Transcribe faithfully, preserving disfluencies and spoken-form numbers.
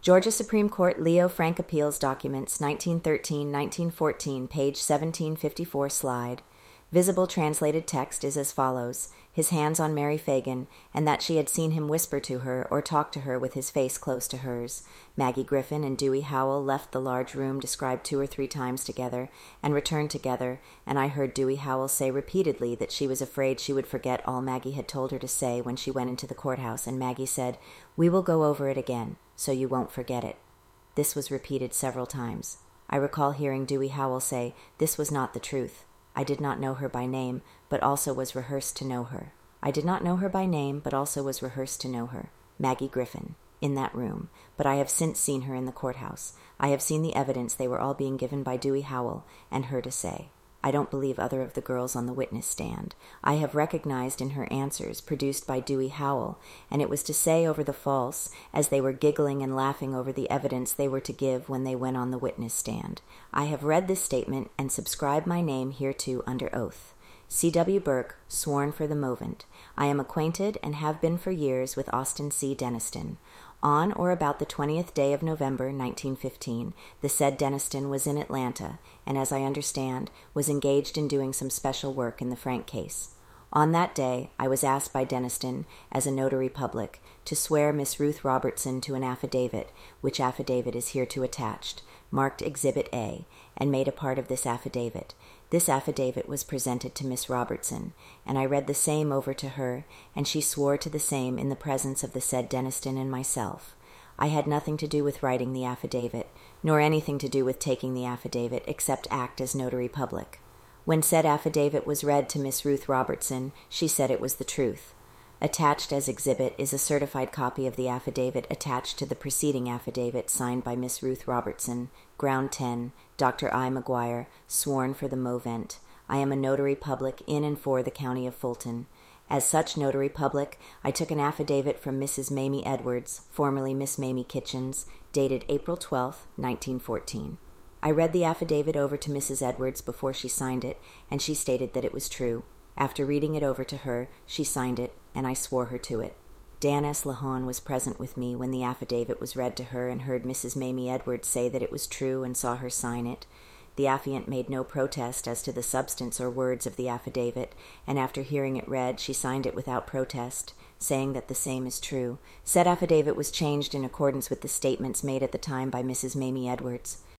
Georgia Supreme Court Leo Frank Appeals Documents, nineteen thirteen to nineteen fourteen, page seventeen fifty-four, slide. Visible translated text is as follows: his hands on Mary Fagan, and that she had seen him whisper to her or talk to her with his face close to hers. Maggie Griffin and Dewey Howell left the large room described two or three times together, and returned together, and I heard Dewey Howell say repeatedly that she was afraid she would forget all Maggie had told her to say when she went into the courthouse, and Maggie said, "We will go over it again, so you won't forget it." This was repeated several times. I recall hearing Dewey Howell say, "This was not the truth. I did not know her by name, but also was rehearsed to know her. I did not know her by name, but also was rehearsed to know her. Maggie Griffin, in that room, but I have since seen her in the courthouse. I have seen the evidence they were all being given by Dewey Howell, and her to say. I don't believe other of the girls on the witness stand. I have recognized in her answers, produced by Dewey Howell, and it was to say over the false, as they were giggling and laughing over the evidence they were to give when they went on the witness stand. I have read this statement and subscribe my name hereto under oath. C. W. Burke, sworn for the movement. I am acquainted, and have been for years, with Austin C. Deniston. On or about the twentieth day of November, nineteen fifteen, the said Deniston was in Atlanta, and, as I understand, was engaged in doing some special work in the Frank case. On that day, I was asked by Deniston, as a notary public, to swear Miss Ruth Robertson to an affidavit, which affidavit is hereto attached, marked Exhibit A, and made a part of this affidavit. This affidavit was presented to Miss Robertson, and I read the same over to her, and she swore to the same in the presence of the said Deniston and myself. I had nothing to do with writing the affidavit, nor anything to do with taking the affidavit, except act as notary public. When said affidavit was read to Miss Ruth Robertson, she said it was the truth. Attached as exhibit is a certified copy of the affidavit attached to the preceding affidavit signed by Miss Ruth Robertson, Ground ten, Doctor I. McGuire, sworn for the movent. I am a notary public in and for the county of Fulton. As such notary public, I took an affidavit from Missus Mamie Edwards, formerly Miss Mamie Kitchens, dated April twelfth, nineteen fourteen. I read the affidavit over to Missus Edwards before she signed it, and she stated that it was true. After reading it over to her, she signed it, and I swore her to it. Dan S. Lahone was present with me when the affidavit was read to her, and heard Missus Mamie Edwards say that it was true and saw her sign it. The affiant made no protest as to the substance or words of the affidavit, and after hearing it read, she signed it without protest, saying that the same is true. Said affidavit was changed in accordance with the statements made at the time by Missus Mamie Edwards.